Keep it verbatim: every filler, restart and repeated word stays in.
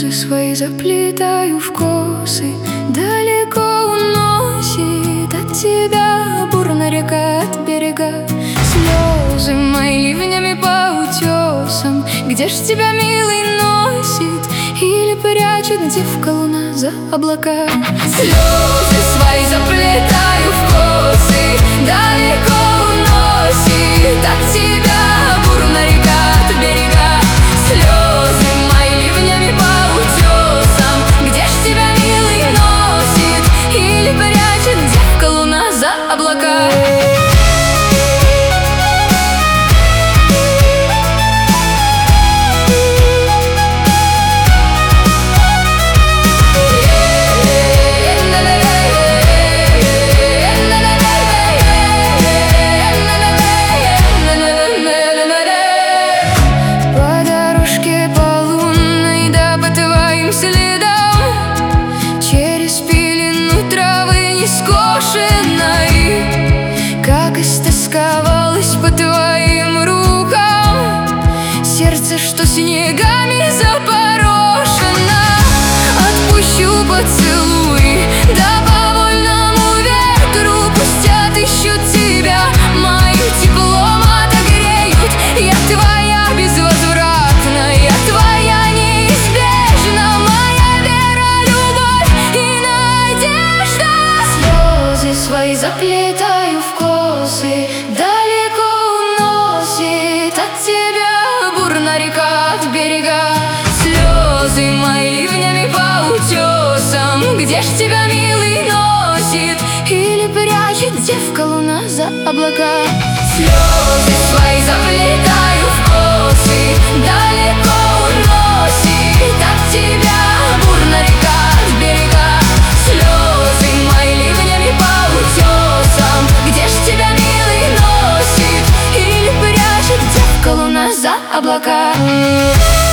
Слезы свои заплетаю в косы, далеко уносит от тебя бурная река от берега. Слезы мои ливнями по утесам, где ж тебя, милый, носит или прячет девка луна за облака? Слезы свои заплетаю в косы, далеко уносит от тебя бурная река от берега. Слезы мои ливнями по утесам, где ж тебя, милый, носит или прячет девка луна за облака? Через пелену травы нескошенной, как истосковалась по твоим рукам сердце, что снегами запорошено. Отпущу поцелуй, да по вольному ветру пусть отыщут тебя, моим теплом отогреют. Я твоя безвозвратно, я твоя неизбежно, моя вера, любовь и надежда. Слезы свои заплетаю в косы, далеко уносит от тебя бурная река от берега. Слезы мои ливнями по утесам, где ж тебя, милый, носит или прячет девка луна за облака? Слезы свои заплетаю в косы, далеко уносит от тебя бурная река от берега. Слезы мои ливнями по утесам, где ж тебя, милый, носит или прячет девка луна за облака?